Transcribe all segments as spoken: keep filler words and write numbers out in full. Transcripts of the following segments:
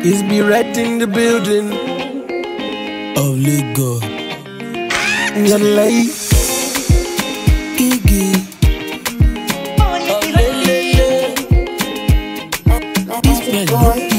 Is be red in the building of Lagos. Ngalai Iggy of Lele. This boy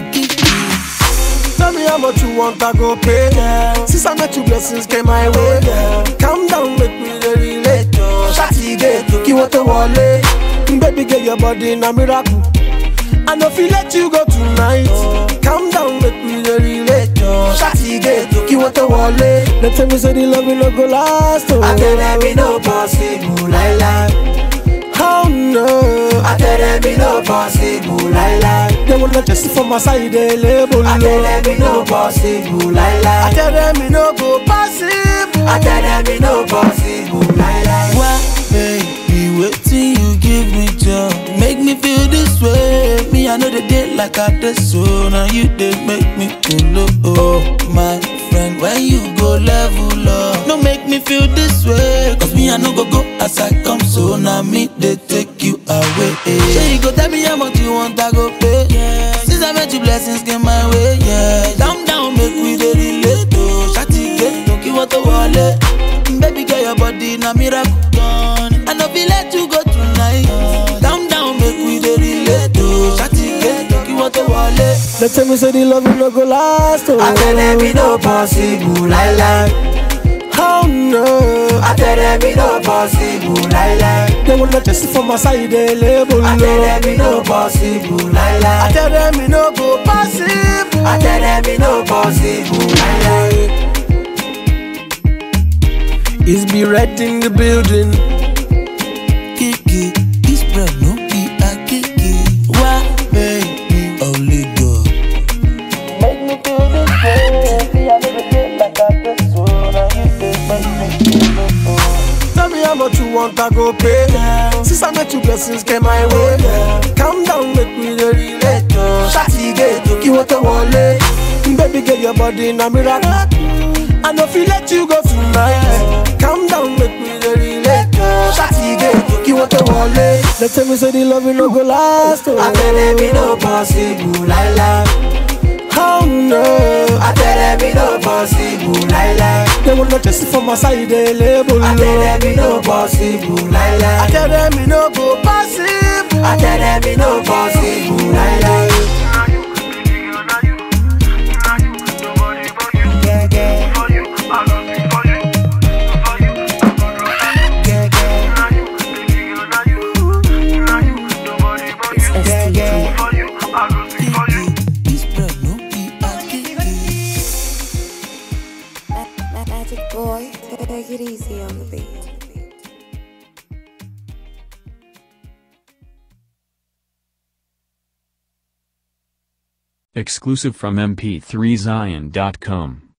tell me how much you want, I go pay. Since I met you, blessings came my way. Calm down, make me the relate. Shati get to kill what the wale. Baby, get your body in a miracle. I know if you let you go tonight. Calm down, make me the relate. Shati get to kill what the wale. They tell me say the love will not go last. Oh. I tell them me no possible, lie lie. Oh no, I tell them me no possible, lie lie. They wanna just for my side, they label. I tell them me no possible, lie lie. I tell them me no go possible. I tell them me no possible, lie lie. Why, baby, wait till you give me joy. Make me feel this way. Me, I know the day like I did so. Now you did make me feel low. Oh, my friend, when you go level up, no make me feel this way. Cause me, I know go go as I come. So now me, they take you away. Say you go tell me how much you want, I go pay. Yeah. Since I met you, blessings came my way. Yeah, down, down, make we the relate. Oh, shati get, don't give what the wallet. Baby, get your body in a miracle. I know we let you go tonight. Down, down, make we the relate. Oh, shati get, don't give what the wallet. They tell me say the love will not go last. Oh. I tell them me no possible, lie lie. Oh no, I tell them me no possible, lie lie. they wanna just for my side, they label. I tell them me no possible, lie lie. I tell them me no go possible. I tell them me no possible, lie lie. Is be red in the building. Kiki, this bread no be a kiki. Why, baby, only go. Make me feel this way. See, I never did like I did so. Now you did make me feel this. Tell me how much you want, I go pay. Since I met you, blessings came my way. Calm down, make me the relate. Shati get to kill what the wale. Baby, get your body in a miracle. I know if you let you go tonight. Calm down, make me the relate. Shati get to kill what the wale. They tell me say the love will not go last. Oh. I tell them me no possible, lie lie. Oh no, I tell them me no possible, lie lie. they wanna just for my side, they label. I tell them me no possible, lie lie. I tell them me no go possible. I tell them me no possible, lie lie. Boy, take it easy on the beat. Exclusive from M P three Zion dot com.